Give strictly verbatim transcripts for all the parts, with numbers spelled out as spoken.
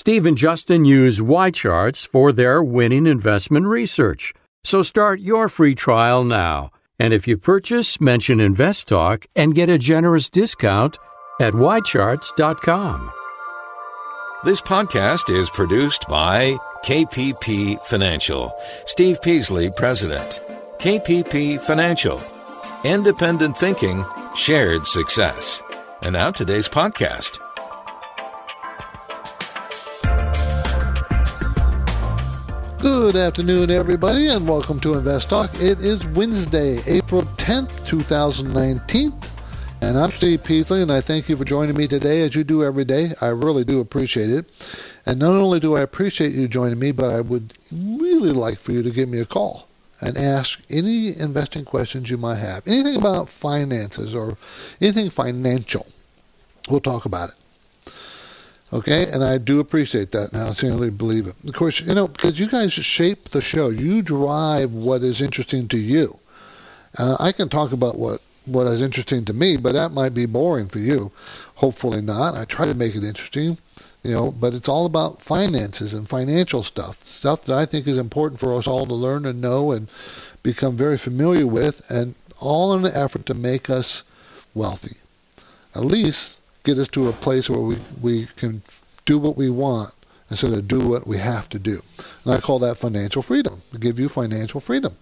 Steve and Justin use Y-Charts for their winning investment research. So start your free trial now. And if you purchase, mention InvestTalk and get a generous discount at y charts dot com. This podcast is produced by K P P Financial. Steve Peasley, President. K P P Financial. Independent thinking, shared success. And now today's podcast. Good afternoon, everybody, and welcome to Invest Talk. It is Wednesday, April tenth, twenty nineteen, and I'm Steve Peasley, and I thank you for joining me today, as you do every day. I really do appreciate it. And not only do I appreciate you joining me, but I would really like for you to give me a call and ask any investing questions you might have. Anything about finances or anything financial. We'll talk about it. Okay, and I do appreciate that, and I sincerely believe it. Of course, you know, because you guys shape the show. You drive what is interesting to you. Uh, I can talk about what, what is interesting to me, but that might be boring for you. Hopefully not. I try to make it interesting, you know, but it's all about finances and financial stuff, stuff that I think is important for us all to learn and know and become very familiar with, and all in an effort to make us wealthy. At least get us to a place where we, we can do what we want instead of do what we have to do. And I call that financial freedom, to give you financial freedom.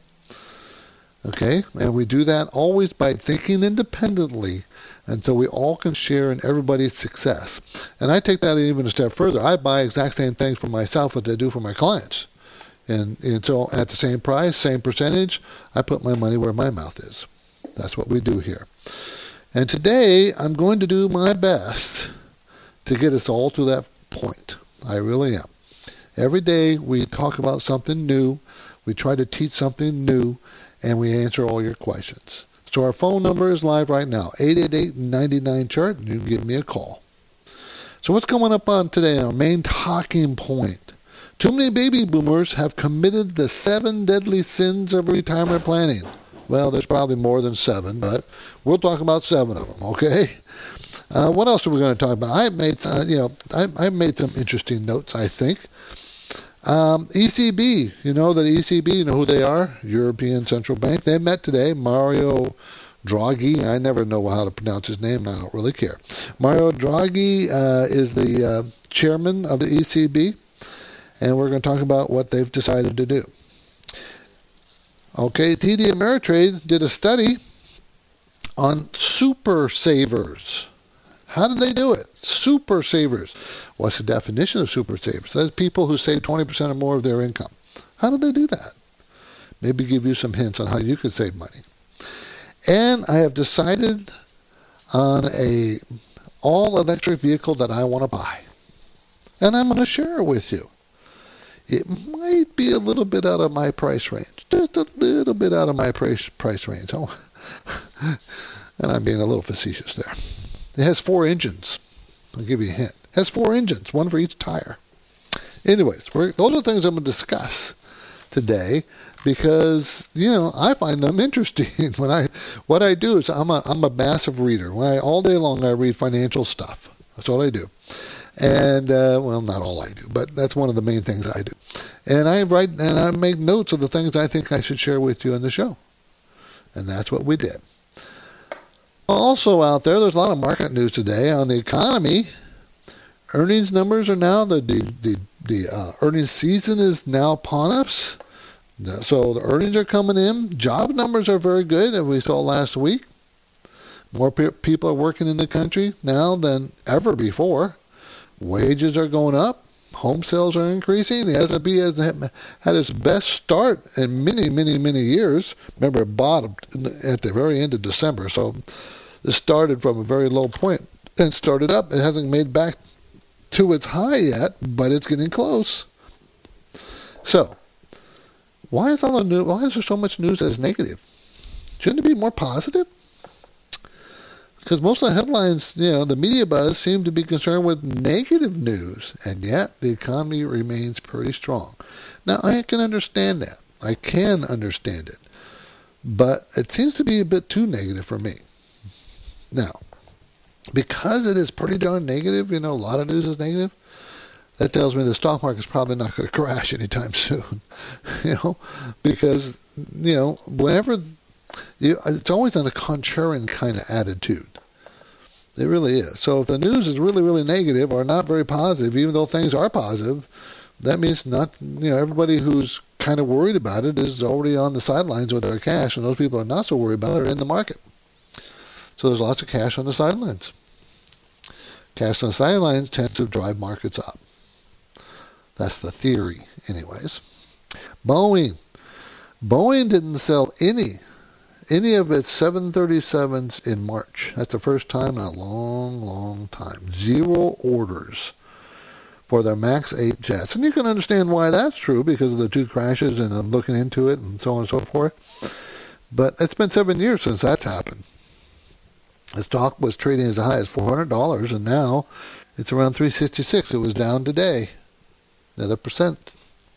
Okay? And we do that always by thinking independently until we all can share in everybody's success. And I take that even a step further. I buy exact same things for myself as I do for my clients. And, and so at the same price, same percentage, I put my money where my mouth is. That's what we do here. And today, I'm going to do my best to get us all to that point. I really am. Every day, we talk about something new. We try to teach something new, and we answer all your questions. So our phone number is live right now, eight eight eight, nine nine, C H A R T, and you can give me a call. So what's coming up on today, our main talking point? Too many baby boomers have committed the seven deadly sins of retirement planning. Well, there's probably more than seven, but we'll talk about seven of them, okay? Uh, what else are we going to talk about? I made, uh, you know, I, I made some interesting notes, I think. Um, E C B, you know that E C B, you know who they are? European Central Bank. They met today. Mario Draghi, I never know how to pronounce his name, and I don't really care. Mario Draghi uh, is the uh, chairman of the E C B, and we're going to talk about what they've decided to do. Okay, T D Ameritrade did a study on super savers. How did they do it? Super savers. What's the definition of super savers? That's people who save twenty percent or more of their income. How did they do that? Maybe give you some hints on how you could save money. And I have decided on a all-electric vehicle that I want to buy. And I'm going to share it with you. It might be a little bit out of my price range. Just a little bit out of my price price range. Oh. And I'm being a little facetious there. It has four engines. I'll give you a hint. It has four engines, one for each tire. Anyways, we're, those are things I'm going to discuss today because, you know, I find them interesting. When I, what I do is I'm a, I'm a massive reader. When I, all day long I read financial stuff. That's all I do. And, uh, well, not all I do, but that's one of the main things I do. And I write and I make notes of the things I think I should share with you on the show. And that's what we did. Also out there, there's a lot of market news today on the economy. Earnings numbers are now, the, the, the, the uh, earnings season is now upon us. So the earnings are coming in. Job numbers are very good, as we saw last week. More pe- people are working in the country now than ever before. Wages are going up. Home sales are increasing. The S and P has had its best start in many, many, many years. Remember, it bottomed at the very end of December. So it started from a very low point and started up. It hasn't made back to its high yet, but it's getting close. So why is all the news, why is there so much news that's negative? Shouldn't it be more positive? Because most of the headlines, you know, the media buzz seem to be concerned with negative news, and yet the economy remains pretty strong. Now, I can understand that. I can understand it. But it seems to be a bit too negative for me. Now, because it is pretty darn negative, you know, a lot of news is negative, that tells me the stock market's probably not going to crash anytime soon, you know, because, you know, whenever, you, it's always on a contrarian kind of attitude. It really is. So if the news is really, really negative or not very positive, even though things are positive, that means not, you know, everybody who's kind of worried about it is already on the sidelines with their cash, and those people who are not so worried about it are in the market. So there's lots of cash on the sidelines. Cash on the sidelines tends to drive markets up. That's the theory, anyways. Boeing. Boeing didn't sell any, any of its seven thirty-sevens in March. That's the first time in a long, long time. Zero orders for their MAX eight jets. And you can understand why that's true because of the two crashes and I'm looking into it and so on and so forth. But it's been seven years since that's happened. The stock was trading as high as four hundred dollars and now it's around three sixty-six. It was down today, another percent.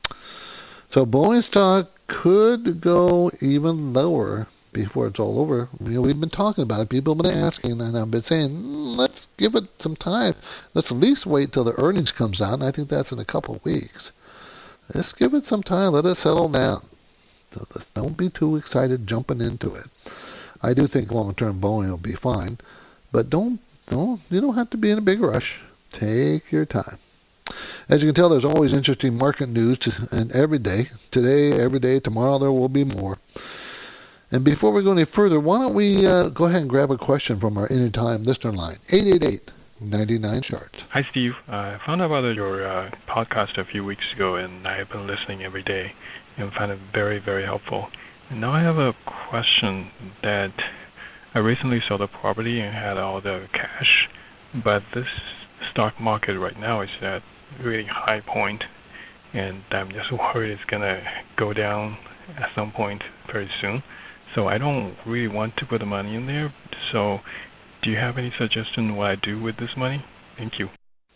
So Boeing stock could go even lower before it's all over. You know, we've been talking about it. People have been asking, and I've been saying, mm, let's give it some time. Let's at least wait till the earnings comes out, and I think that's in a couple of weeks. Let's give it some time. Let it settle down. So let's don't be too excited jumping into it. I do think long-term Boeing will be fine, but don't, don't, you don't have to be in a big rush. Take your time. As you can tell, there's always interesting market news to, and every day. Today, every day, tomorrow there will be more. And before we go any further, why don't we uh, go ahead and grab a question from our Anytime listener line, eight eight eight, nine nine, chart. Hi, Steve. Uh, I found out about your uh, podcast a few weeks ago, and I have been listening every day and found it very, very helpful. And now I have a question that I recently sold a property and had all the cash, but this stock market right now is at a really high point, and I'm just worried it's going to go down at some point very soon. So I don't really want to put the money in there. So do you have any suggestion what I do with this money? Thank you.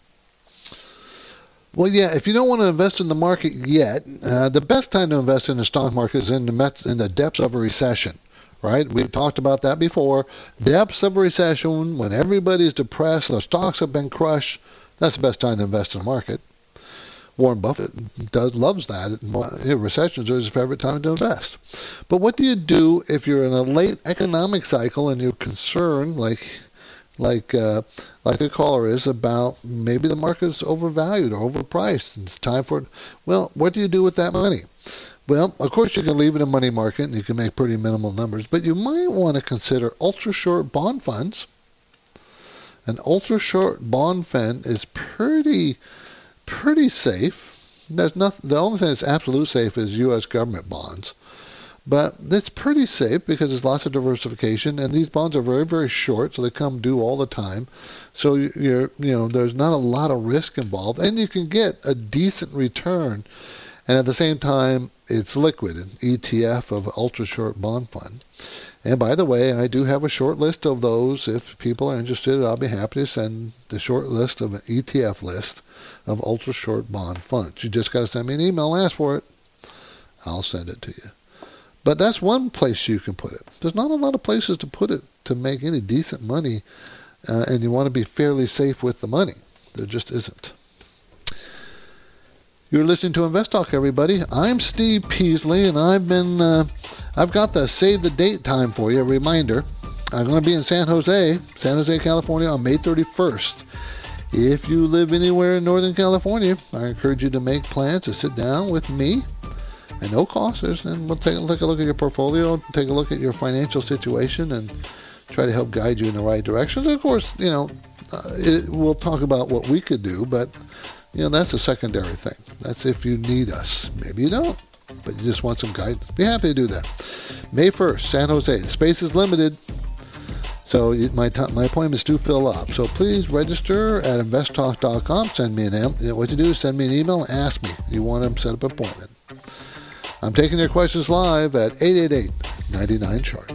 Well, yeah, if you don't want to invest in the market yet, uh, the best time to invest in the stock market is in the, met- in the depths of a recession, right? We've talked about that before. Depths of a recession, when everybody's depressed, the stocks have been crushed, that's the best time to invest in the market. Warren Buffett does loves that. Recessions are his favorite time to invest. But what do you do if you're in a late economic cycle and you're concerned, like like uh, like the caller is, about maybe the market's overvalued or overpriced and it's time for it? Well, what do you do with that money? Well, of course you can leave it in money market and you can make pretty minimal numbers, but you might want to consider ultra-short bond funds. An ultra-short bond fund is pretty... pretty safe. There's nothing. The only thing that's absolute safe is U S government bonds, but it's pretty safe because there's lots of diversification, and these bonds are very, very short, so they come due all the time. So you're, you know, there's not a lot of risk involved, and you can get a decent return, and at the same time, it's liquid, an E T F of ultra short bond fund. And by the way, I do have a short list of those. If people are interested, I'll be happy to send the short list of an E T F list of ultra-short bond funds. You just got to send me an email and ask for it. I'll send it to you. But that's one place you can put it. There's not a lot of places to put it to make any decent money, uh, and you want to be fairly safe with the money. There just isn't. You're listening to Invest Talk, everybody. I'm Steve Peasley, and I've been, uh, I've got the save the date time for you, a reminder. I'm going to be in San Jose, San Jose, California on May thirty-first. If you live anywhere in Northern California, I encourage you to make plans to sit down with me at no cost, and we'll take a look, a look at your portfolio, take a look at your financial situation, and try to help guide you in the right directions. And of course, you know, uh, it, we'll talk about what we could do, but you know, that's a secondary thing. That's if you need us. Maybe you don't, but you just want some guidance. Be happy to do that. May first, San Jose. Space is limited, so my t- my appointments do fill up. So please register at invest talk dot com. Send me an email. What you do is send me an email and ask me. You want to set up an appointment. I'm taking your questions live at eight eight eight, nine nine, chart.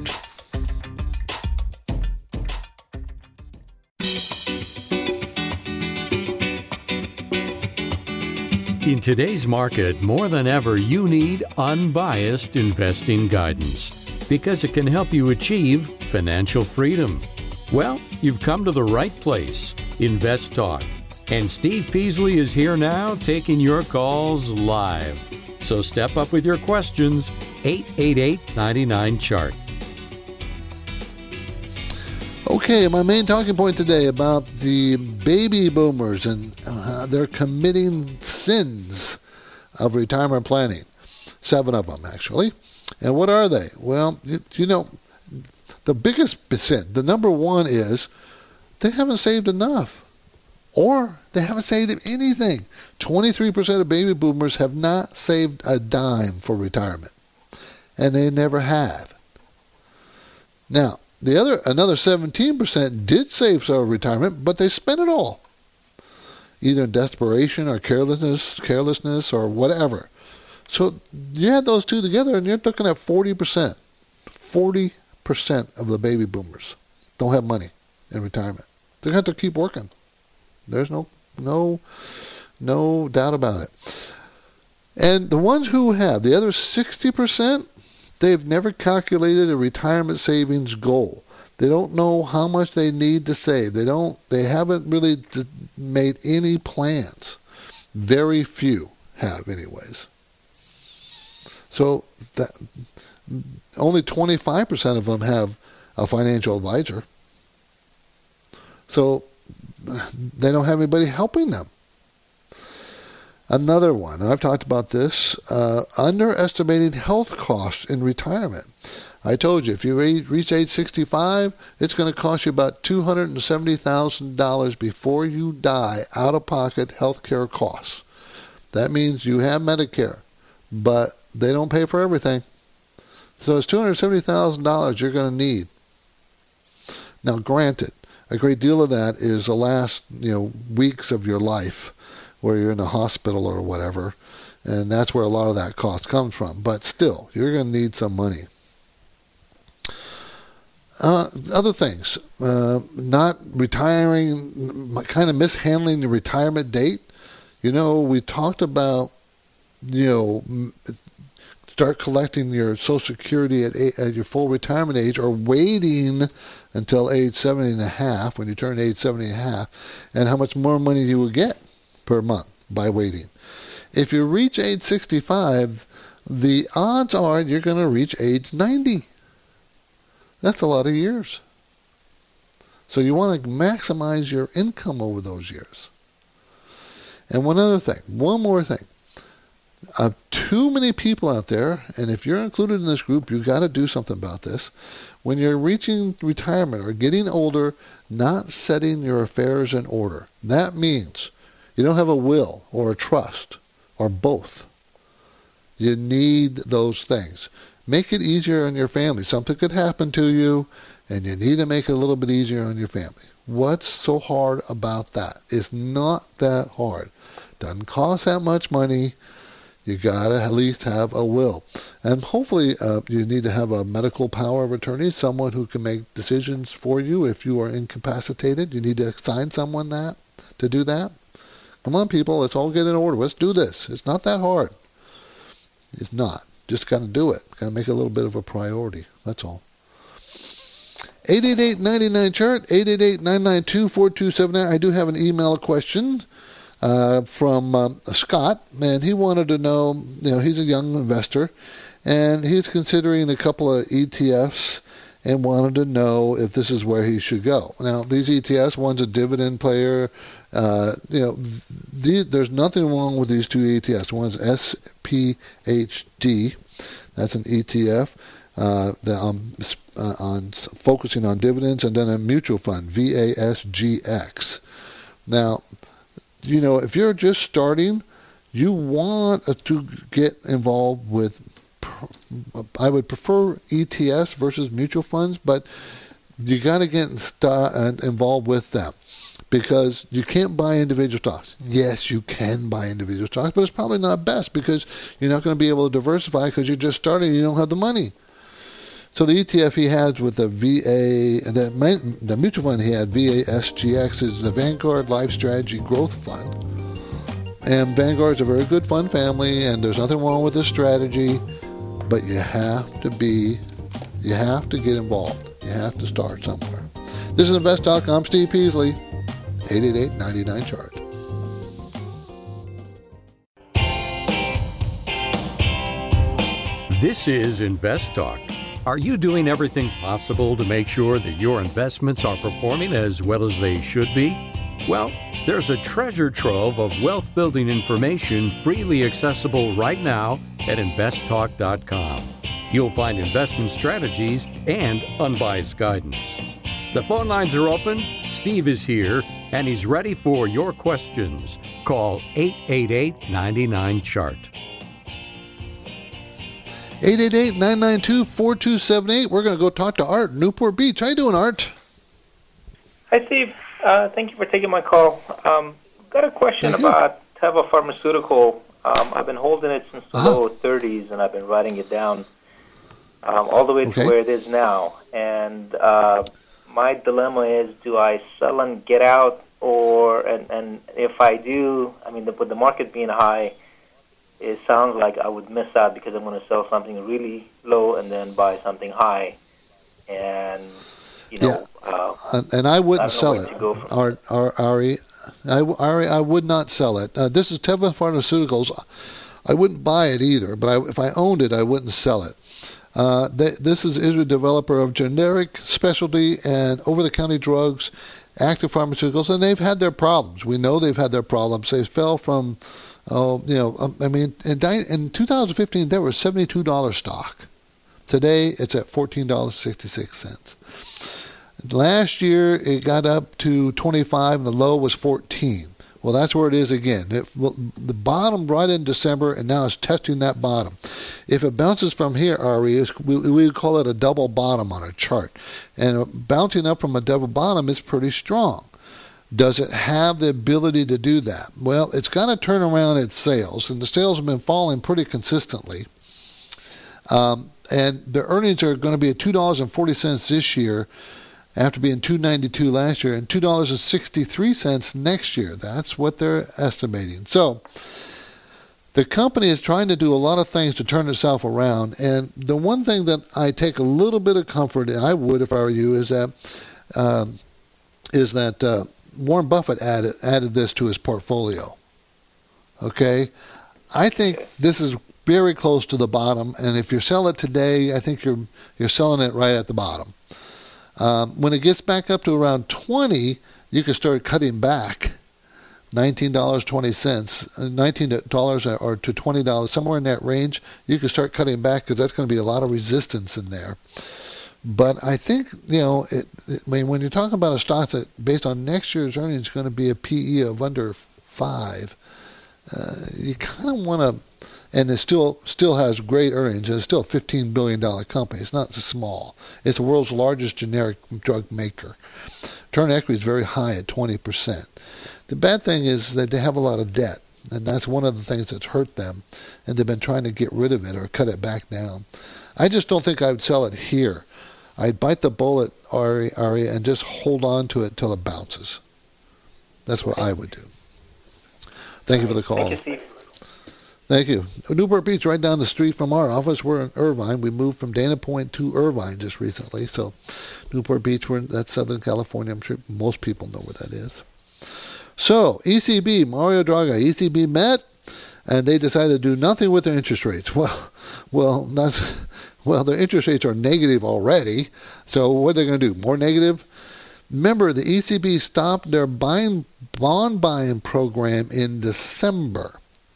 In today's market, more than ever, you need unbiased investing guidance because it can help you achieve financial freedom. Well, you've come to the right place. Invest Talk. And Steve Peasley is here now taking your calls live. So step up with your questions, eight eight eight, nine nine, C H A R T. Okay, my main talking point today about the baby boomers and uh, they're committing sins of retirement planning. Seven of them, actually. And what are they? Well, you, you know, the biggest sin, the number one is they haven't saved enough. Or they haven't saved anything. twenty-three percent of baby boomers have not saved a dime for retirement. And they never have. Now, the other another seventeen percent did save for retirement, but they spent it all. Either in desperation or carelessness, carelessness or whatever. So you add those two together and you're looking at forty percent. forty percent of the baby boomers don't have money in retirement. They're going to have to keep working. There's no no no doubt about it. And the ones who have, the other sixty percent, they've never calculated a retirement savings goal. They don't know how much they need to save. They don't they haven't really made any plans. Very few have anyways. So that only twenty-five percent of them have a financial advisor. So they don't have anybody helping them. Another one, I've talked about this, uh, underestimating health costs in retirement. I told you, if you reach age sixty-five, it's going to cost you about two hundred seventy thousand dollars before you die, out-of-pocket health care costs. That means you have Medicare, but they don't pay for everything. So it's two hundred seventy thousand dollars you're going to need. Now, granted, a great deal of that is the last, you know, weeks of your life where you're in a hospital or whatever, and that's where a lot of that cost comes from. But still, you're going to need some money. Uh, other things, uh, not retiring, kind of mishandling the retirement date. You know, we talked about, you know, start collecting your Social Security at, at your full retirement age, or waiting until age seventy and a half, when you turn age seventy and a half, and how much more money you will get per month by waiting. If you reach age sixty-five, the odds are you're going to reach age ninety. That's a lot of years. So you want to maximize your income over those years. And one other thing, one more thing. Uh, too many people out there, and if you're included in this group, you've got to do something about this. When you're reaching retirement or getting older, not setting your affairs in order. That means you don't have a will or a trust or both. You need those things. Make it easier on your family. Something could happen to you, and you need to make it a little bit easier on your family. What's so hard about that? It's not that hard. Doesn't cost that much money. You got to at least have a will. And hopefully uh, you need to have a medical power of attorney, someone who can make decisions for you if you are incapacitated. You need to assign someone that to do that. Come on, people, let's all get in order. Let's do this. It's not that hard. It's not. Just got to do it. Got to make it a little bit of a priority. That's all. eight eight eight, nine nine, C H A R T, eight eight eight, nine nine two, four two seven nine. I do have an email question uh, from um, Scott, and he wanted to know, you know, he's a young investor, and he's considering a couple of E T Fs and wanted to know if this is where he should go. Now, these E T Fs, one's a dividend player. Uh, you know, the, there's nothing wrong with these two E T Fs. One's S P H D. That's an E T F uh, that I'm uh, on focusing on dividends, and then a mutual fund, V A S G X. Now, you know, if you're just starting, you want to get involved with, I would prefer E T Fs versus mutual funds, but you got to get st- involved with them. Because you can't buy individual stocks. Yes, you can buy individual stocks, but it's probably not best because you're not going to be able to diversify because you're just starting and you don't have the money. So the E T F he has with the V A, the, the mutual fund he had, V A S G X, is the Vanguard Life Strategy Growth Fund. And Vanguard is a very good fund family, and there's nothing wrong with this strategy, but you have to be, you have to get involved. You have to start somewhere. This is Invest Talk. I'm Steve Peasley. eight eight eight, nine nine, C H A R T. This is Invest Talk. Are you doing everything possible to make sure that your investments are performing as well as they should be? Well, there's a treasure trove of wealth-building information freely accessible right now at invest talk dot com. You'll find investment strategies and unbiased guidance. The phone lines are open. Steve is here, and he's ready for your questions. Call eight eight eight, nine nine, C H A R T. eight eight eight, nine nine two, four two seven eight. We're going to go talk to Art, Newport Beach. How you doing, Art? Hi, Steve. Uh, thank you for taking my call. Um, got a question Thank you. about Teva Pharmaceutical. Um, I've been holding it since the Uh-huh. low thirties, and I've been writing it down um, all the way Okay. to where it is now. And uh, my dilemma is, do I sell and get out, or and, and if I do, I mean, the, with the market being high, it sounds like I would miss out because I'm going to sell something really low and then buy something high. And, you know, Yeah. uh, And, and I wouldn't I don't know sell where it, to go from Art, Ar- Ari. I, Ari, I would not sell it. Uh, this is Teva Pharmaceuticals. I wouldn't buy it either, but I, if I owned it, I wouldn't sell it. Uh, they, this is Israel developer of generic, specialty, and over-the-counter drugs, active pharmaceuticals, and they've had their problems. We know they've had their problems. They fell from, oh, you know, um, I mean, in, in two thousand fifteen, they were seventy-two dollars stock. Today, it's at fourteen dollars and sixty-six cents. Last year, it got up to twenty-five, and the low was fourteen. Well, that's where it is again. It, well, the bottom right in December, and now it's testing that bottom. If it bounces from here, Ari, we, we would call it a double bottom on a chart. And bouncing up from a double bottom is pretty strong. Does it have the ability to do that? Well, it's got to turn around its sales, and the sales have been falling pretty consistently. Um, and the earnings are going to be at two dollars and forty cents this year, after being two dollars and ninety-two cents last year, and two dollars and sixty-three cents next year. That's what they're estimating. So the company is trying to do a lot of things to turn itself around, and the one thing that I take a little bit of comfort in, I would if I were you, is that um, is that uh, Warren Buffett added added this to his portfolio. Okay? I think this is very close to the bottom, and if you sell it today, I think you're you're selling it right at the bottom. Um, when it gets back up to around twenty, you can start cutting back. nineteen dollars and twenty cents, nineteen dollars or to twenty dollars, somewhere in that range, you can start cutting back because that's going to be a lot of resistance in there. But I think, you know, it, it, I mean, when you're talking about a stock that, based on next year's earnings, is going to be a P E of under five, uh, you kind of want to. And it still still has great earnings. And it's still a fifteen billion dollars company. It's not small. It's the world's largest generic drug maker. Return on equity is very high at twenty percent. The bad thing is that they have a lot of debt, and that's one of the things that's hurt them, and they've been trying to get rid of it or cut it back down. I just don't think I would sell it here. I'd bite the bullet, Ari, Ari, and just hold on to it till it bounces. That's what I would do. Thank you for the call. Thank you, Steve. Thank you. Newport Beach, right down the street from our office. We're in Irvine. We moved from Dana Point to Irvine just recently. So Newport Beach, we're in, that's Southern California. I'm sure most people know where that is. So E C B, Mario Draghi, E C B met, and they decided to do nothing with their interest rates. Well, well, that's well, their interest rates are negative already. So what are they going to do? More negative? Remember, the E C B stopped their buying bond buying program in December.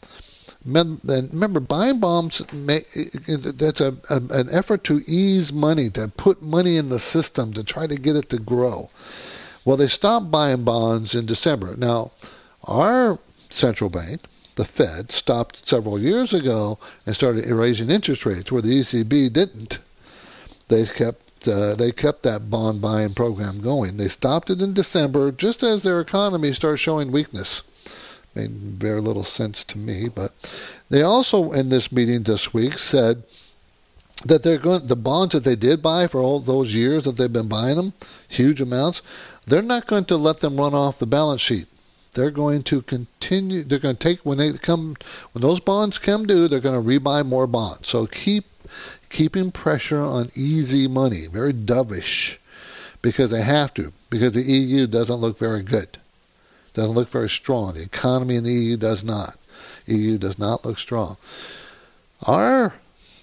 Remember, buying bonds, that's a, a, an effort to ease money, to put money in the system, to try to get it to grow. Well, they stopped buying bonds in December. Now, our central bank, the Fed, stopped several years ago and started raising interest rates, where the E C B didn't. They kept uh, they kept that bond buying program going. They stopped it in December, just as their economy started showing weakness. Made very little sense to me, but they also, in this meeting this week, said that they're going, the bonds that they did buy for all those years that they've been buying them, huge amounts, they're not going to let them run off the balance sheet. They're going to continue. They're going to take when they come, when those bonds come due, they're going to rebuy more bonds. So keep keeping pressure on easy money, very dovish, because they have to, because the E U doesn't look very good. Doesn't look very strong. The economy in the E U does not. E U does not look strong. Our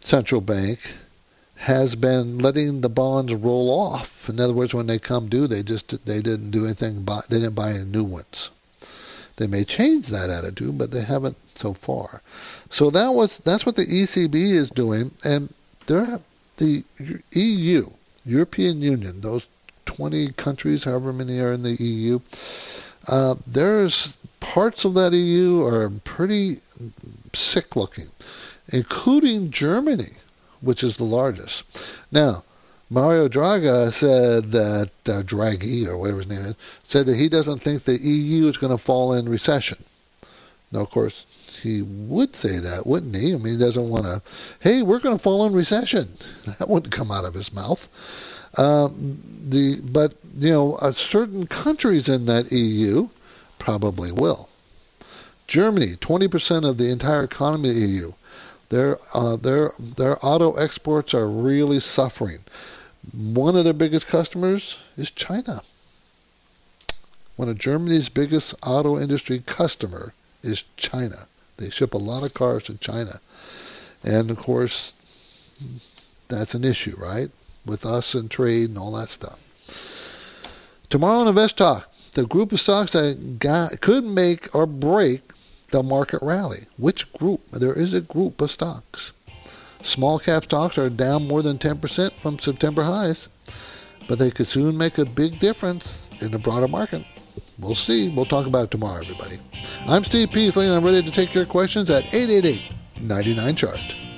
central bank has been letting the bonds roll off. In other words, when they come due, they just they didn't do anything. Buy, they didn't buy any new ones. They may change that attitude, but they haven't so far. So that was that's what the E C B is doing, and they're the E U, European Union, those twenty countries, however many are in the E U. Uh, there's parts of that E U are pretty sick looking, including Germany, which is the largest. Now, Mario Draghi said that, uh, Draghi, or whatever his name is, said that he doesn't think the E U is going to fall in recession. Now, of course, he would say that, wouldn't he? I mean, he doesn't want to, hey, we're going to fall in recession. That wouldn't come out of his mouth. Um, the But, you know, uh, certain countries in that E U probably will. Germany, twenty percent of the entire economy of the E U. Their, uh, their, their auto exports are really suffering. One of their biggest customers is China. One of Germany's biggest auto industry customer is China. They ship a lot of cars to China. And, of course, that's an issue, right? With us and trade and all that stuff. Tomorrow on Invest Talk, the group of stocks that got, could make or break the market rally. Which group? There is a group of stocks. Small cap stocks are down more than ten percent from September highs, but they could soon make a big difference in the broader market. We'll see. We'll talk about it tomorrow, everybody. I'm Steve Peasley, and I'm ready to take your questions at eight eight eight, nine nine, chart.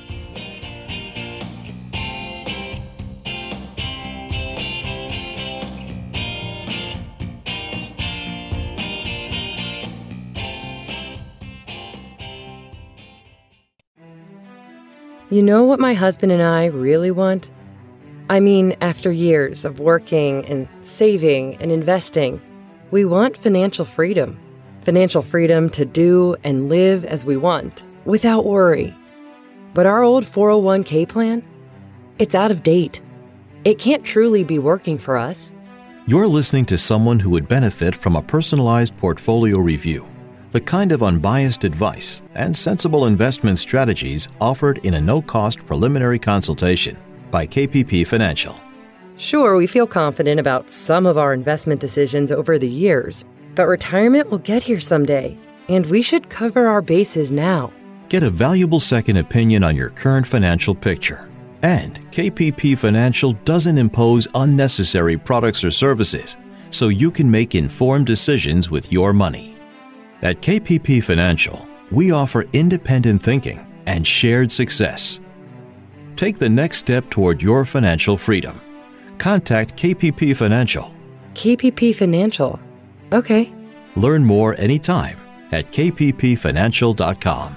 You know what my husband and I really want? I mean, after years of working and saving and investing, we want financial freedom. Financial freedom to do and live as we want, without worry. But our old four oh one k plan? It's out of date. It can't truly be working for us. You're listening to someone who would benefit from a personalized portfolio review. The kind of unbiased advice and sensible investment strategies offered in a no-cost preliminary consultation by K P P Financial. Sure, we feel confident about some of our investment decisions over the years, but retirement will get here someday, and we should cover our bases now. Get a valuable second opinion on your current financial picture. And K P P Financial doesn't impose unnecessary products or services, so you can make informed decisions with your money. At K P P Financial, we offer independent thinking and shared success. Take the next step toward your financial freedom. Contact K P P Financial. K P P Financial. Okay. Learn more anytime at k p p financial dot com.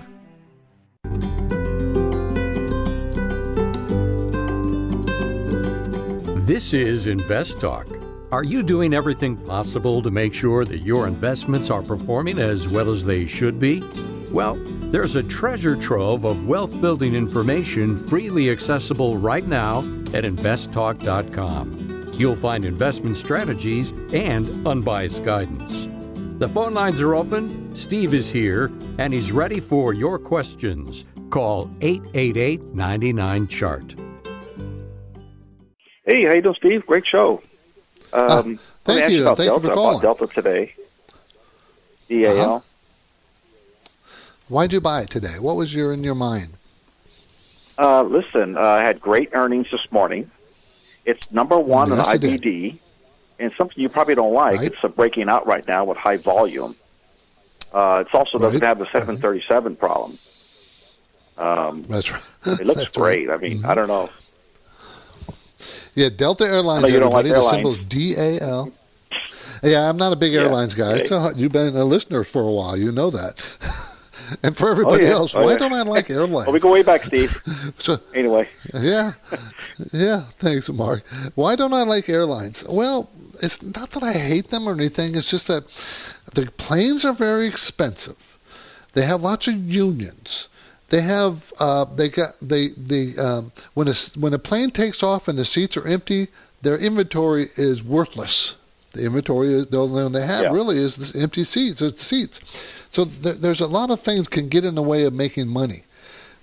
This is Invest Talk. Are you doing everything possible to make sure that your investments are performing as well as they should be? Well, there's a treasure trove of wealth-building information freely accessible right now at invest talk dot com. You'll find investment strategies and unbiased guidance. The phone lines are open, Steve is here, and he's ready for your questions. Call eight eight eight, nine nine, chart. Hey, how you doing, Steve? Great show. Um, uh, thank you. you Thank Delta. you for I calling. bought Delta today. D A L. Uh-huh. Why'd you buy it today? What was your in your mind? Uh, listen, uh, I had great earnings this morning. It's number one Yes, in it did. I B D, and something you probably don't like. Right. It's uh, breaking out right now with high volume. Uh, it's also doesn't Right. have the seven thirty-seven problem. Um, That's right. it looks That's great. right. I mean, Mhm. I don't know. Yeah, Delta Airlines, I know you don't everybody. like The airlines. symbol's D A L. Yeah, I'm not a big Yeah, airlines guy. okay. So you've been a listener for a while. You know that. And for everybody Oh, yeah. else, Oh, why yeah. don't I like airlines? Well, we go way back, Steve. So, Anyway. yeah, yeah. Thanks, Mark. Why don't I like airlines? Well, it's not that I hate them or anything. It's just that the planes are very expensive. They have lots of unions. They have uh, they got they they um, when a when a plane takes off and the seats are empty, their inventory is worthless. The inventory is the only thing they have Yeah. really is this empty seats. It's seats. So there, there's a lot of things can get in the way of making money.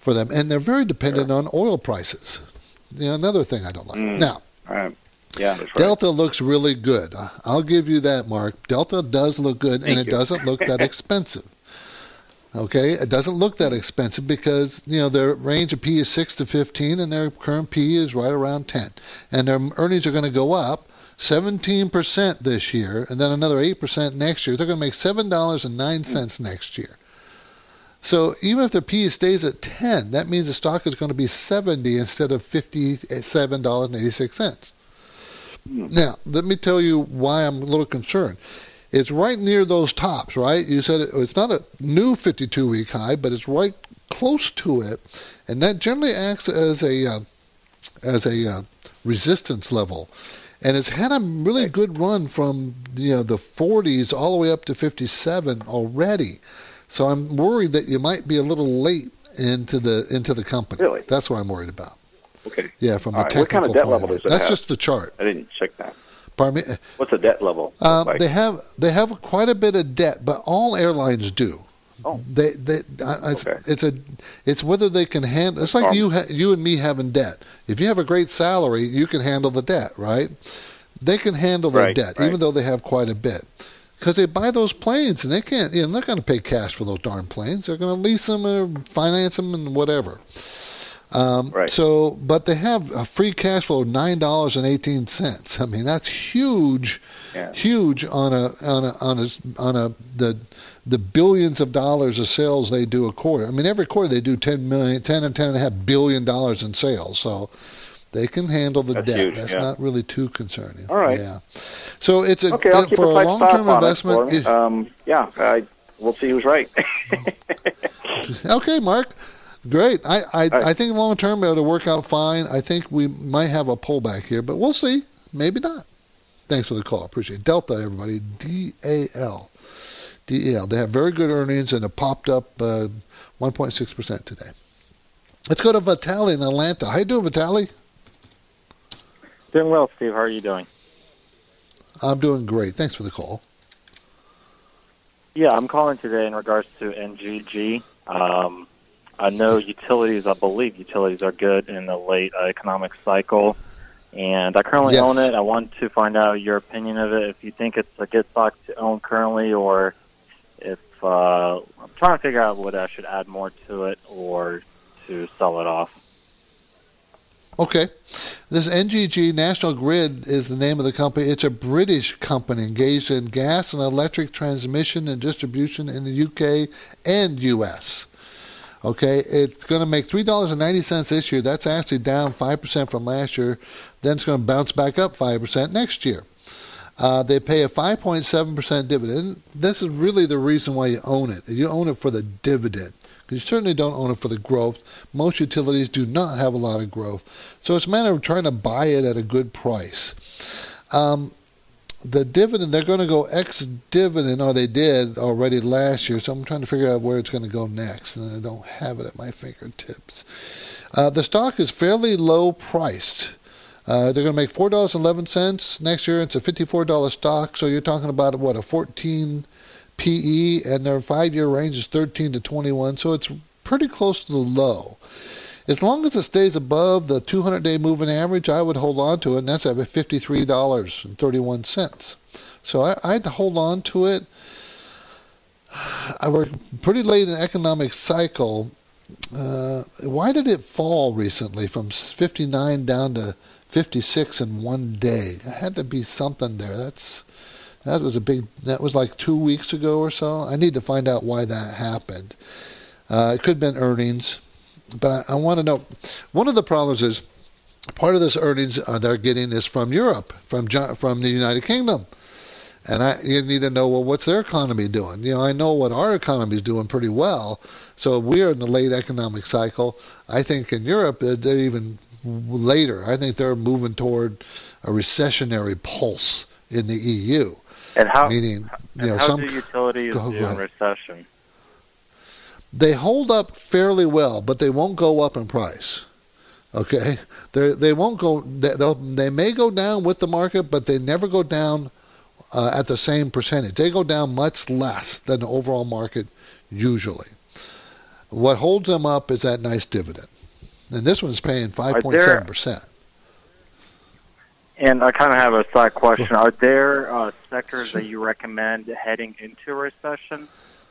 for them, and they're very dependent sure. on oil prices. You know, another thing I don't like. Mm. Now, all right. Yeah, that's right. Delta looks really good. I'll give you that, Mark. Delta does look good, Thank and it you. doesn't look that expensive. Okay, it doesn't look that expensive because, you know, their range of P is six to fifteen, and their current P is right around ten. And their earnings are going to go up seventeen percent this year, and then another eight percent next year. They're going to make seven dollars and nine cents next year. So even if their P stays at ten, that means the stock is going to be seventy instead of fifty-seven dollars and eighty-six cents. Now, let me tell you why I'm a little concerned. It's right near those tops, right? You said it, it's not a new fifty-two week high, but it's right close to it, and that generally acts as a uh, as a uh, resistance level. And it's had a really good run from, you know, the forties all the way up to fifty-seven already. So I'm worried that you might be a little late into the into the company. Really? That's what I'm worried about. Okay. Yeah, from All a right. technical What kind of debt point level of view. does it That's have? just the chart. I didn't check that. Pardon me? What's the debt level? Um, like? They have they have quite a bit of debt, but all airlines do. Oh. They they I, it's, Okay. it's a it's whether they can handle. It's like you ha, you and me having debt. If you have a great salary, you can handle the debt, right? They can handle their Right, debt, right. even though they have quite a bit, because they buy those planes and they can't. You know, they're going to pay cash for those darn planes. They're going to lease them or finance them and whatever. Um, Right. So, but they have a free cash flow of nine dollars and eighteen cents. I mean, that's huge, Yeah. huge on a on a on a on a the the billions of dollars of sales they do a quarter. I mean, every quarter they do ten million, ten and ten and a half billion dollars in sales. So they can handle the That's debt. huge, That's yeah. not really too concerning. All right. Yeah. So it's a Okay, I'll keep for a a tight long stop term on investment. it for me. it- Um, yeah, I, we'll see who's right. Okay, Mark. Great. I, I, right. I think long term it'll work out fine. I think we might have a pullback here, but we'll see. Maybe not. Thanks for the call. Appreciate it. Delta, everybody. D A L. D A L. They have very good earnings and it popped up uh, one point six percent today. Let's go to Vitaly in Atlanta. How you doing, Vitaly? Doing well, Steve. How are you doing? I'm doing great. Thanks for the call. Yeah, I'm calling today in regards to N G G. Um, I know utilities, I believe utilities are good in the late uh, economic cycle, and I currently Yes. own it. I want to find out your opinion of it, if you think it's a good stock to own currently, or if uh, I'm trying to figure out whether I should add more to it or to sell it off. Okay. This N G G, National Grid, is the name of the company. It's a British company engaged in gas and electric transmission and distribution in the U K and U S. Okay, it's going to make three dollars and ninety cents this year. That's actually down five percent from last year. Then it's going to bounce back up five percent next year. Uh, they pay a five point seven percent dividend. This is really the reason why you own it. You own it for the dividend. Because you certainly don't own it for the growth. Most utilities do not have a lot of growth. So it's a matter of trying to buy it at a good price. Um, the dividend, they're going to go ex-dividend, or they did already last year, so I'm trying to figure out where it's going to go next, and I don't have it at my fingertips. Uh, the stock is fairly low priced. Uh, they're going to make four dollars and eleven cents next year. It's a fifty-four dollars stock, so you're talking about, what, a fourteen P E, and their five-year range is thirteen to twenty-one, so it's pretty close to the low. As long as it stays above the two hundred day moving average, I would hold on to it, and that's at fifty-three dollars and thirty-one cents. So I, I'd hold on to it. I we're pretty late in the economic cycle. Uh, why did it fall recently from fifty-nine down to fifty-six in one day? There had to be something there. That's that was a big. That was like two weeks ago or so. I need to find out why that happened. Uh, it could have been earnings, but I, I want to know. One of the problems is part of this earnings uh, they're getting is from Europe, from from the United Kingdom. And I, you need to know, well, what's their economy doing? You know, I know what our economy is doing pretty well. So we're in the late economic cycle. I think in Europe, they're even later. I think they're moving toward a recessionary pulse in the E U. And how, meaning, you and know, how some do utilities go, do go in ahead. recession? They hold up fairly well, but they won't go up in price. Okay, they they won't go. They they may go down with the market, but they never go down Uh, at the same percentage. They go down much less than the overall market usually. What holds them up is that nice dividend. And this one's paying five point seven percent. And I kind of have a side question. Are there uh, sectors that you recommend heading into a recession?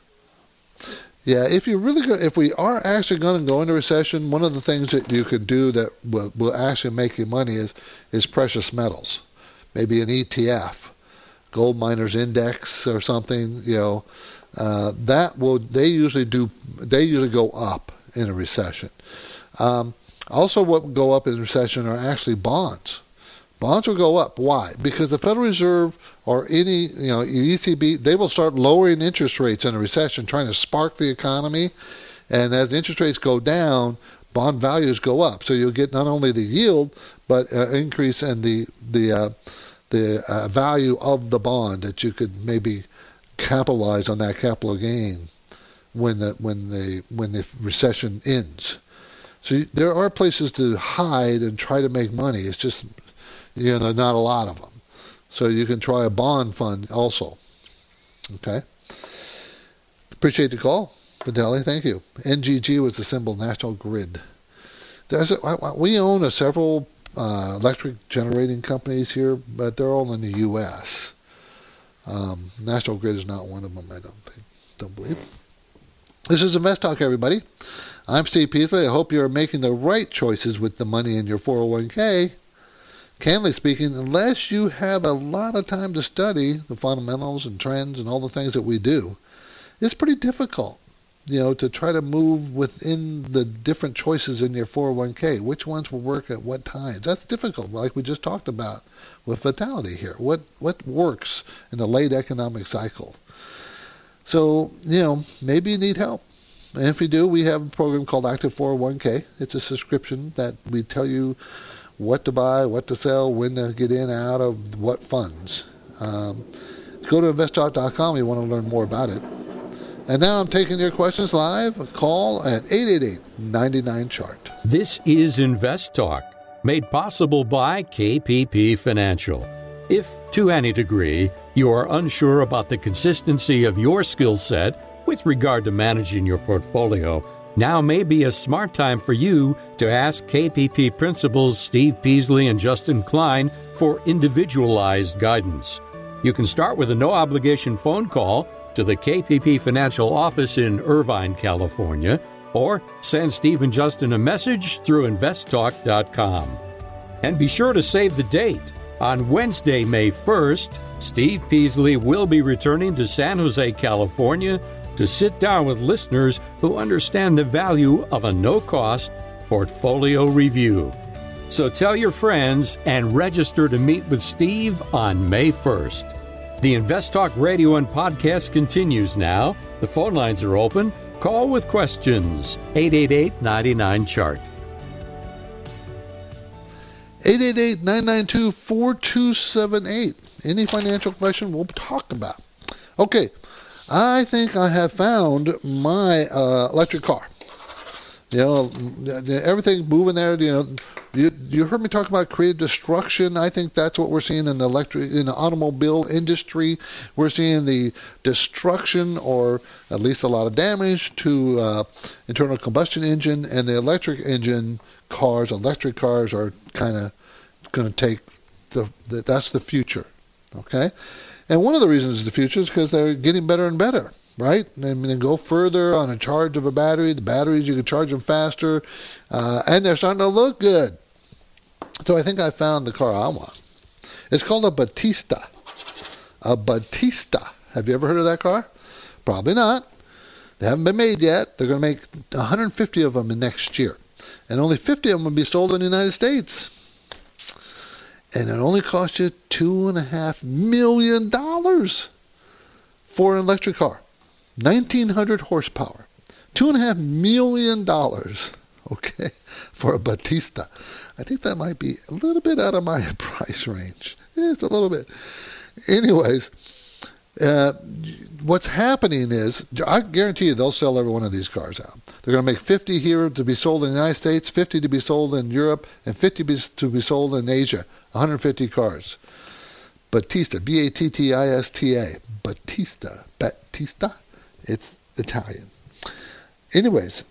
Yeah, if you really go, if we are actually going to go into recession, one of the things that you can do that will, will actually make you money is is precious metals. Maybe an E T F, gold miners index or something. You know, uh, that will they usually do. They usually go up in a recession. Um, also, what will go up in a recession are actually bonds. Bonds will go up. Why? Because the Federal Reserve or any, you know, E C B, they will start lowering interest rates in a recession, trying to spark the economy. And as interest rates go down, bond values go up. So you'll get not only the yield, but uh, increase in the the uh, the uh, value of the bond that you could maybe capitalize on that capital gain when the when the when the recession ends. So you, there are places to hide and try to make money. It's just, you know, not a lot of them. So you can try a bond fund also. Okay. Appreciate the call, Fidelity. Thank you. N G G was the symbol, National Grid. There's a, we own a several uh, electric generating companies here, but they're all in the U S Um, National Grid is not one of them, I don't think. Don't believe. This is Invest Talk, everybody. I'm Steve Peasley. I hope you're making the right choices with the money in your four oh one k. Candidly speaking, unless you have a lot of time to study the fundamentals and trends and all the things that we do, it's pretty difficult, you know, to try to move within the different choices in your four oh one k. Which ones will work at what times? That's difficult, like we just talked about with Vitality here. What what works in the late economic cycle? So, you know, maybe you need help. And if you do, we have a program called Active four oh one k. It's a subscription that we tell you what to buy, what to sell, when to get in, out of what funds. Um, go to invest talk dot com if you want to learn more about it. And now I'm taking your questions live. Call at eight eight eight, nine nine, chart. This is Invest Talk, made possible by K P P Financial. If, to any degree, you are unsure about the consistency of your skill set with regard to managing your portfolio, now may be a smart time for you to ask K P P principals Steve Peasley and Justin Klein for individualized guidance. You can start with a no-obligation phone call to the K P P Financial office in Irvine, California, or send Steve and Justin a message through invest talk dot com. And be sure to save the date. On Wednesday, May first, Steve Peasley will be returning to San Jose, California, to sit down with listeners who understand the value of a no-cost portfolio review. So tell your friends and register to meet with Steve on May first. The Invest Talk radio and podcast continues now. The phone lines are open. Call with questions. eight eight eight, nine nine, chart. eight eight eight, nine nine two, four two seven eight. Any financial question we'll talk about. Okay. I think I have found my uh, electric car. You know, everything moving there. You know, you you heard me talk about creative destruction. I think that's what we're seeing in the electric in the automobile industry. We're seeing the destruction, or at least a lot of damage to uh, internal combustion engine, and the electric engine cars. Electric cars are kind of going to take the, the that's the future. Okay. And one of the reasons it's the future is because they're getting better and better, right? I mean, they go further on a charge of a battery. The batteries, you can charge them faster, uh, and they're starting to look good. So I think I found the car I want. It's called a Battista. A Battista. Have you ever heard of that car? Probably not. They haven't been made yet. They're going to make one hundred fifty of them in next year. And only fifty of them will be sold in the United States. And it only costs you two and a half million dollars for an electric car. nineteen hundred horsepower. Two and a half million dollars, okay, for a Battista. I think that might be a little bit out of my price range. Yeah, it's a little bit. Anyways, uh, what's happening is, I guarantee you they'll sell every one of these cars out. They're going to make fifty here to be sold in the United States, fifty to be sold in Europe, and fifty to be sold in Asia. one hundred fifty cars. Battista, B A T T I S T A. Battista. Battista? It's Italian. Anyways,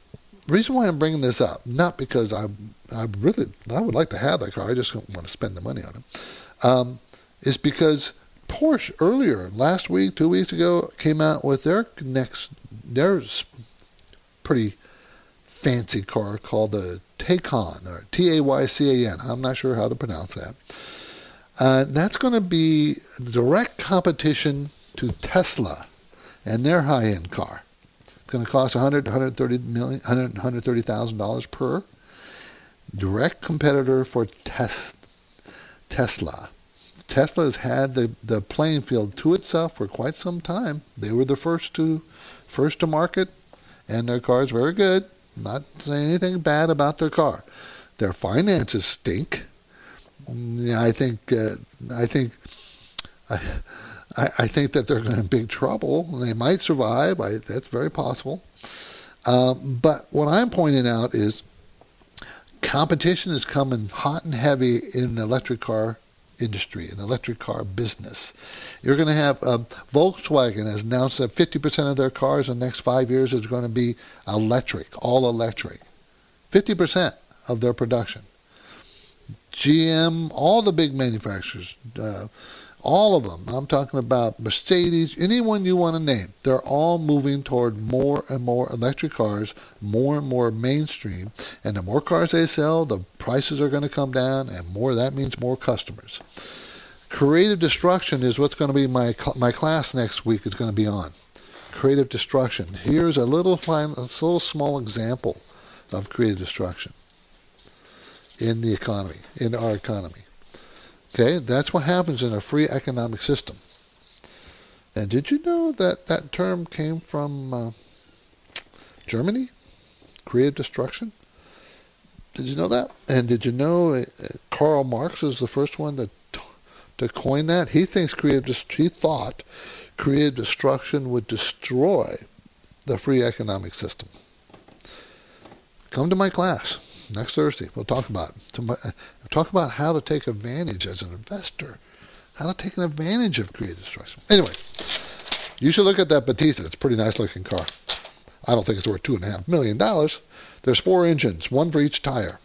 the reason why I'm bringing this up, not because I I really, I would like to have that car, I just don't want to spend the money on it, um, is because Porsche earlier, last week, two weeks ago, came out with their next, their pretty fancy car called the Taycan, or T A Y C A N. I'm not sure how to pronounce that. Uh, that's going to be direct competition to Tesla and their high-end car. It's going to cost one hundred, one hundred thirty million, one hundred, one hundred thirty thousand dollars per. Direct competitor for tes- Tesla. Tesla has had the, the playing field to itself for quite some time. They were the first to first to market, and their car is very good. Not saying anything bad about their car. Their finances stink. I think uh, I think I, I think that they're in big trouble. They might survive. I, that's very possible. Um, but what I'm pointing out is competition is coming hot and heavy in the electric car industry, in the electric car business. You're going to have uh, Volkswagen has announced that fifty percent of their cars in the next five years is going to be electric, all electric. fifty percent of their production. G M, all the big manufacturers, uh, all of them. I'm talking about Mercedes, anyone you want to name. They're all moving toward more and more electric cars, more and more mainstream. And the more cars they sell, the prices are going to come down, and more. That means more customers. Creative destruction is what's going to be my my class next week is going to be on. Creative destruction. Here's a little fine, a little small example of creative destruction in the economy, in our economy. Okay, that's what happens in a free economic system. And did you know that that term came from uh, Germany? Creative destruction? Did you know that? And did you know uh, Karl Marx was the first one to to coin that? He thinks creative. He thought creative destruction would destroy the free economic system. Come to my class next Thursday. We'll talk about it. We'll talk about how to take advantage as an investor, how to take an advantage of creative destruction. Anyway, you should look at that Batista. It's a pretty nice looking car. I don't think it's worth two and a half million dollars. There's four engines, one for each tire.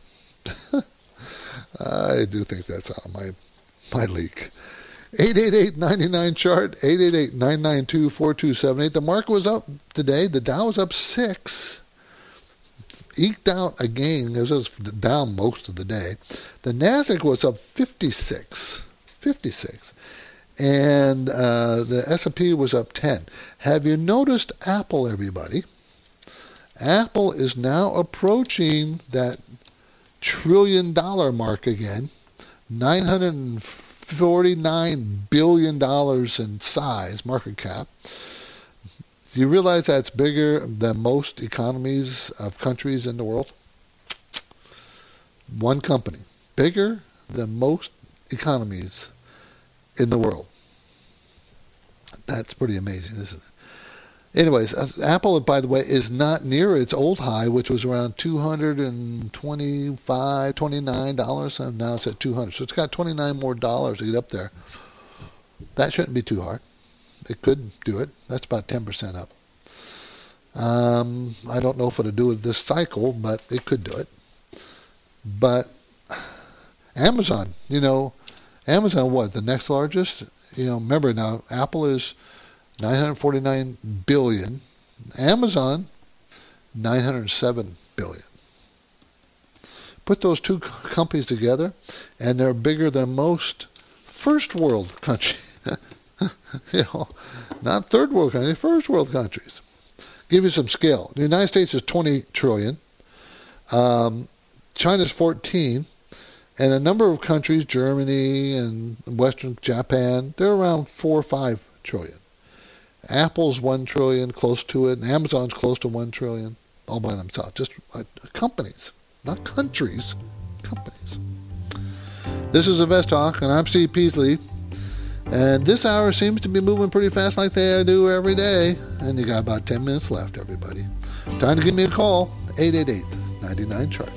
I do think that's out of my my league. eight eight eight, nine nine, chart, eight eight eight, nine nine two, four two seven eight. The market was up today. The Dow was up six. Eked out a gain. It was down most of the day. The Nasdaq was up fifty-six. fifty-six. And uh, the S and P was up ten. Have you noticed Apple, everybody? Apple is now approaching that trillion dollar mark again. nine hundred forty-nine billion dollars in size, market cap. Do you realize that's bigger than most economies of countries in the world? One company. Bigger than most economies in the world. That's pretty amazing, isn't it? Anyways, Apple, by the way, is not near its old high, which was around two hundred twenty-five dollars, twenty-nine dollars, and now it's at two hundred dollars. So it's got twenty-nine more dollars to get up there. That shouldn't be too hard. It could do it. That's about ten percent up. Um, I don't know if it'll do it this cycle, but it could do it. But Amazon, you know, Amazon, what, the next largest? You know, remember now, Apple is nine hundred forty-nine billion dollars. Amazon, nine hundred seven billion dollars. Put those two companies together, and they're bigger than most first world countries. You know, not third world countries, first world countries. Give you some scale. The United States is twenty trillion. Um, China's fourteen. And a number of countries, Germany and Western Japan, they're around four or five trillion. Apple's one trillion, close to it, and Amazon's close to one trillion, all by themselves. Just uh, companies, not countries, companies. This is Invest Talk, and I'm Steve Peasley. And this hour seems to be moving pretty fast like they do every day. And you got about ten minutes left, everybody. Time to give me a call, eight eight eight, nine nine, chart.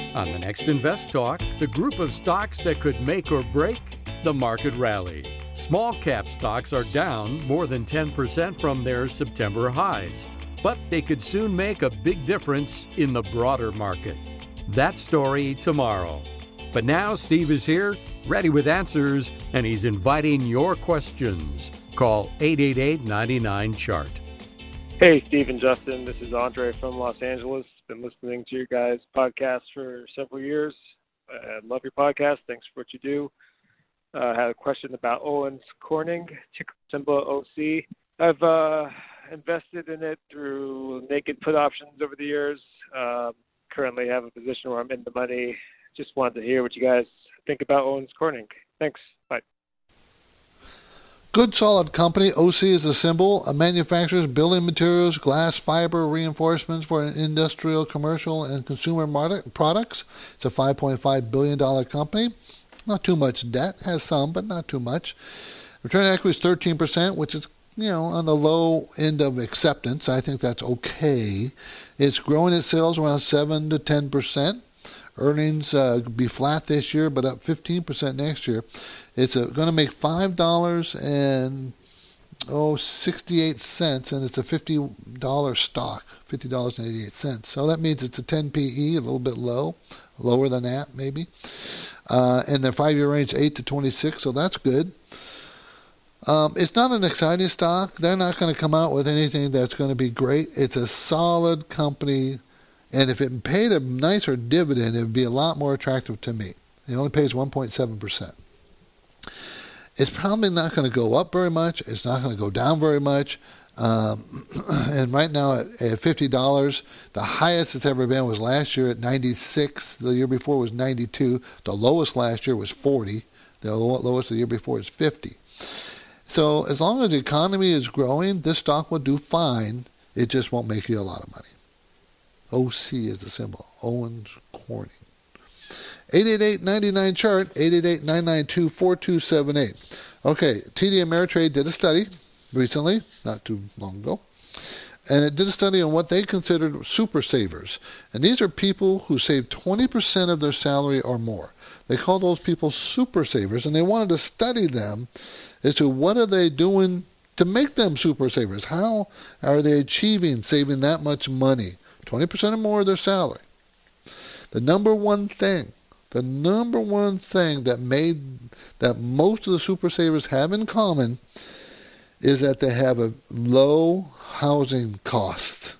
On the next Invest Talk, the group of stocks that could make or break the market rally. Small cap stocks are down more than ten percent from their September highs, but they could soon make a big difference in the broader market. That story tomorrow. But now Steve is here, ready with answers, and he's inviting your questions. Call eight eight eight, nine nine, chart. Hey, Steve and Justin. This is Andre from Los Angeles. Been listening to your guys' podcast for several years. I love your podcast. Thanks for what you do. I uh, had a question about Owens Corning, ticker symbol O C. I've uh, invested in it through naked put options over the years. Um, currently have a position where I'm in the money. Just wanted to hear what you guys think about Owens Corning. Thanks. Bye. Good, solid company. O C is a symbol. It manufactures building materials, glass, fiber, reinforcements for industrial, commercial, and consumer products. It's a five point five billion dollars company. Not too much debt. Has some, but not too much. Return on equity is thirteen percent, which is, you know, on the low end of acceptance. I think that's okay. It's growing its sales around seven to ten percent. Earnings uh, be flat this year, but up fifteen percent next year. It's uh, going to make five dollars and oh sixty-eight cents, and it's a fifty dollars stock, fifty dollars and eighty-eight cents. So that means it's a ten P E, a little bit low, lower than that maybe. Uh, and their five-year range eight to twenty-six, so that's good. Um, it's not an exciting stock. They're not going to come out with anything that's going to be great. It's a solid company. And if it paid a nicer dividend, it would be a lot more attractive to me. It only pays one point seven percent. It's probably not going to go up very much. It's not going to go down very much. Um, and right now at, at fifty dollars, the highest it's ever been was last year at ninety-six. The year before was ninety-two. The lowest last year was forty. The lowest the year before is fifty. So as long as the economy is growing, this stock will do fine. It just won't make you a lot of money. O C is the symbol. Owens Corning. eight eight eight, nine nine, chart. eight eight eight, nine nine two, four two seven eight. Okay, T D Ameritrade did a study recently, not too long ago, and it did a study on what they considered super savers. And these are people who save twenty percent of their salary or more. They call those people super savers, and they wanted to study them as to what are they doing to make them super savers. How are they achieving saving that much money? twenty percent or more of their salary. The number one thing, the number one thing that made that most of the super savers have in common is that they have a low housing cost.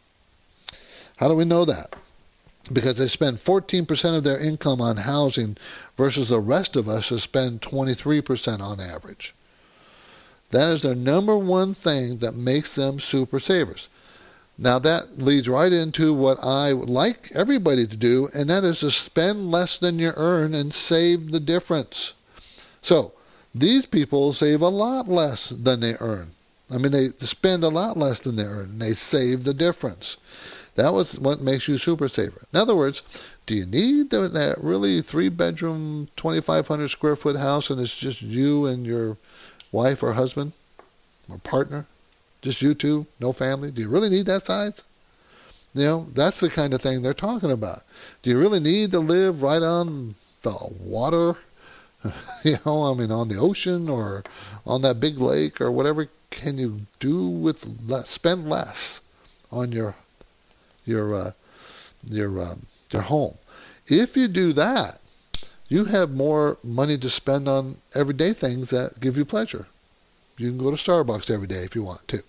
How do we know that? Because they spend fourteen percent of their income on housing versus the rest of us who spend twenty-three percent on average. That is their number one thing that makes them super savers. Now that leads right into what I would like everybody to do, and that is to spend less than you earn and save the difference. So these people save a lot less than they earn. I mean, they spend a lot less than they earn, and they save the difference. That was what makes you super saver. In other words, do you need that really three-bedroom, twenty-five hundred square foot house, and it's just you and your wife or husband or partner? Just you two, no family? Do you really need that size? You know, that's the kind of thing they're talking about. Do you really need to live right on the water? You know, I mean, on the ocean or on that big lake or whatever? Can you do with less, spend less on your your uh, your um, your home? If you do that, you have more money to spend on everyday things that give you pleasure. You can go to Starbucks every day if you want to.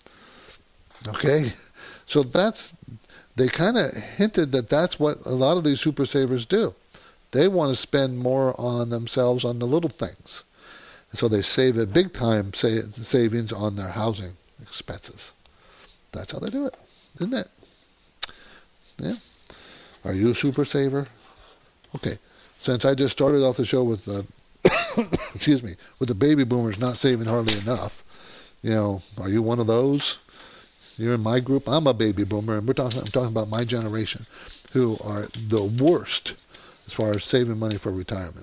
Okay, so that's, they kind of hinted that that's what a lot of these super savers do. They want to spend more on themselves on the little things. So they save a big time say, savings on their housing expenses. That's how they do it, isn't it? Yeah. Are you a super saver? Okay, since I just started off the show with the, excuse me, with the baby boomers not saving hardly enough, you know, are you one of those? You're in my group. I'm a baby boomer, and we're talking. I'm talking about my generation, who are the worst as far as saving money for retirement.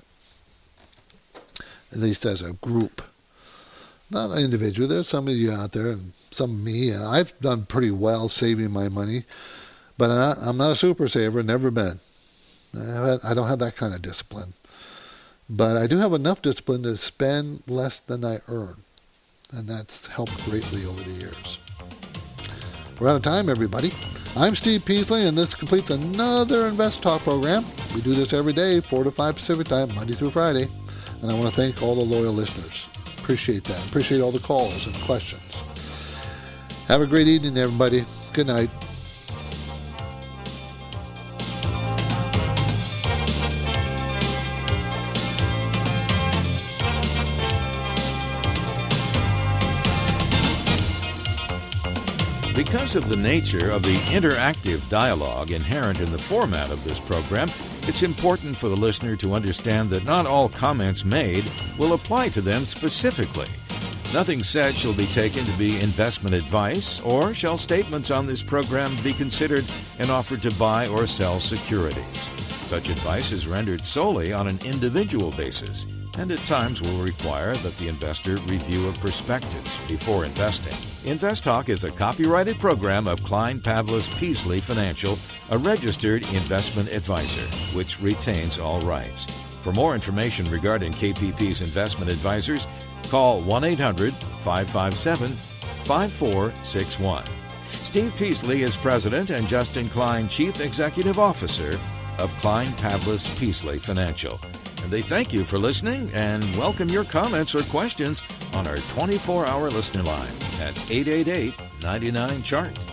At least as a group, not an individual. There's some of you out there, and some of me. I've done pretty well saving my money, but I'm not, I'm not a super saver. Never been. I don't have that kind of discipline. But I do have enough discipline to spend less than I earn. And that's helped greatly over the years. We're out of time, everybody. I'm Steve Peasley, and this completes another Invest Talk program. We do this every day, four to five Pacific time, Monday through Friday. And I want to thank all the loyal listeners. Appreciate that. Appreciate all the calls and questions. Have a great evening, everybody. Good night. Because of the nature of the interactive dialogue inherent in the format of this program, it's important for the listener to understand that not all comments made will apply to them specifically. Nothing said shall be taken to be investment advice, or shall statements on this program be considered an offer to buy or sell securities. Such advice is rendered solely on an individual basis, and at times will require that the investor review a prospectus before investing. InvestTalk is a copyrighted program of Klein Pavlis Peasley Financial, a registered investment advisor, which retains all rights. For more information regarding K P P's investment advisors, call one eight hundred, five five seven, five four six one. Steve Peasley is President and Justin Klein Chief Executive Officer of Klein Pavlis Peasley Financial. And they thank you for listening and welcome your comments or questions on our twenty-four hour listener line at eight eight eight, nine nine, C H A R T.